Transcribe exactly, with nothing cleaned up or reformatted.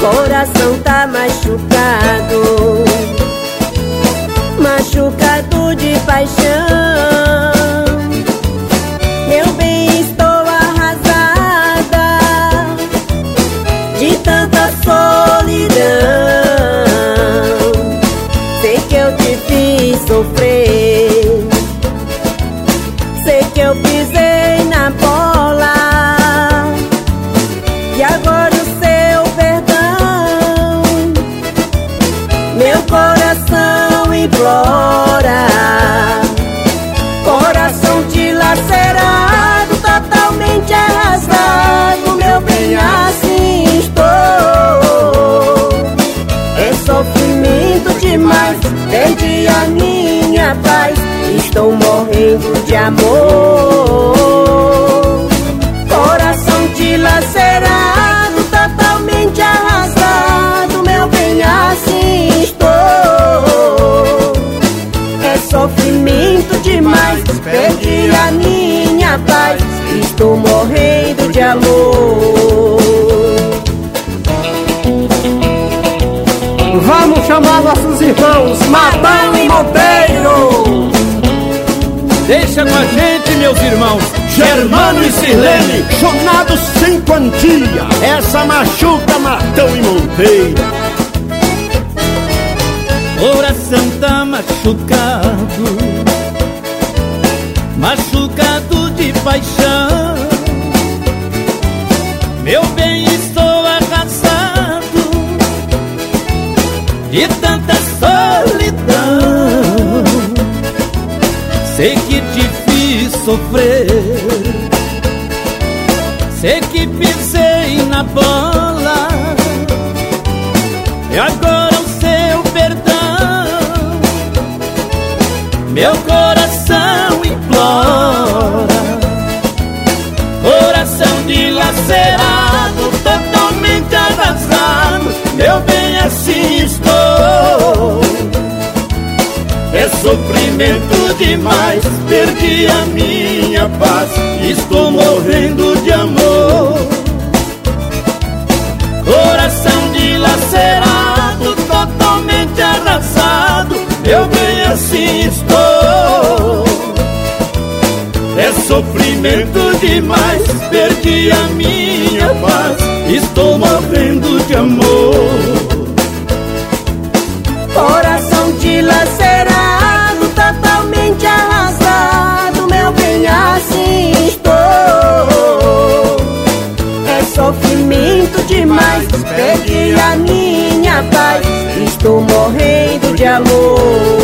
Coração tá machucado, machucado de paixão. Meu bem, estou arrasada de tanta solidão. Sei que eu te fiz sofrer, sei que eu pisei na bola, e agora o seu perdão meu coração implora. Coração dilacerado, totalmente arrasado, meu bem, assim estou. É sofrimento demais, perdi a minha paz, estou morrendo de amor. Coração dilacerado, totalmente arrasado, meu bem, assim estou. É sofrimento demais, perdi a minha paz, estou morrendo de amor. Vamos chamar nossos irmãos Matão e Monteiro. Deixa com a gente, meus irmãos, Germano e Sirlene, Jornados sem quantia, essa machuca Matão e Monteiro. Coração tá machucado, machucado de paixão. Meu bem, estou arrasado de tanta solidão. Sei que te fiz sofrer, sei que pisei na bola, e agora o seu perdão meu coração implora. Coração dilacerado, totalmente arrasado, meu bem, assim estou. É sofrimento demais, perdi a minha paz, estou morrendo de amor. Coração dilacerado, totalmente arrasado, meu bem, assim estou. É sofrimento demais, perdi a minha paz, estou morrendo de amor. Coração dilacerado, totalmente arrasado, meu bem, assim estou. É sofrimento demais, perdi a minha paz, estou morrendo de amor.